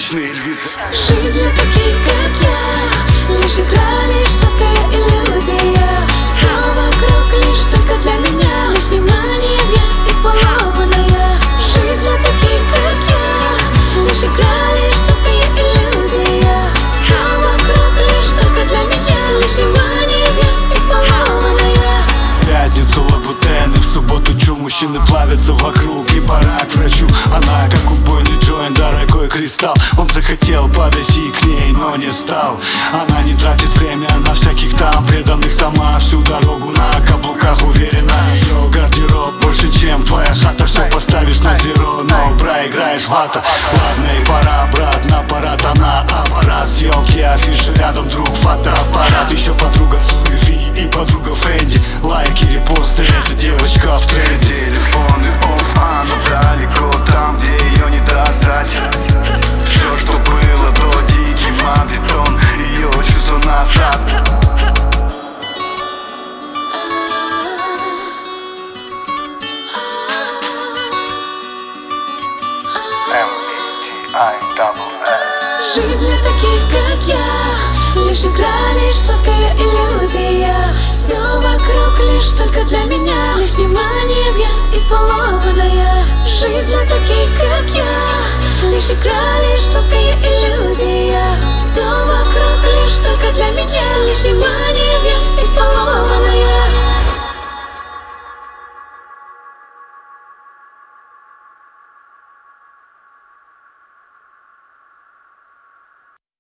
ночные львицы. Жизнь для таких, как я, лишь игра, лишь сладкая иллюзия. Все вокруг лишь только для меня, лишь вниманием я избалованная. Жизнь для таких, как я, лишь игра, лишь сладкая иллюзия. Все вокруг лишь только для меня, лишь вниманием я избалованная. В пятницу лабутены, в субботу чу. Мужчины плавятся вокруг, и пора к врачу. Она как убойный джойнт, дорогой кристалл. Он захотел подойти к ней, но не стал. Она не тратит время на всяких там преданных. Сама всю дорогу на каблуках уверена. Ее гардероб больше, чем твоя хата. Все поставишь на зеро, но проиграешь вата. Ладно, и пора, брат, на парад. Она аппарат, съемки, афиши, рядом друг, фотоаппарат. Еще подруга Ви и подруга Фэнди. Лайки, репосты, эта девочка в тренде. Телефоны офф, она далеко, там, где ее не достать. Все, что было до дикий мавитон, ее чувство на старт. Жизнь для таких, как я, лишь игра, лишь сладкая иллюзия. Все вокруг лишь только для меня, лишь вниманием я избалованная. Жизнь для таких, как я, лишь игра, лишь сладкая иллюзия. Все вокруг лишь только для меня, лишь вниманием я избалованная.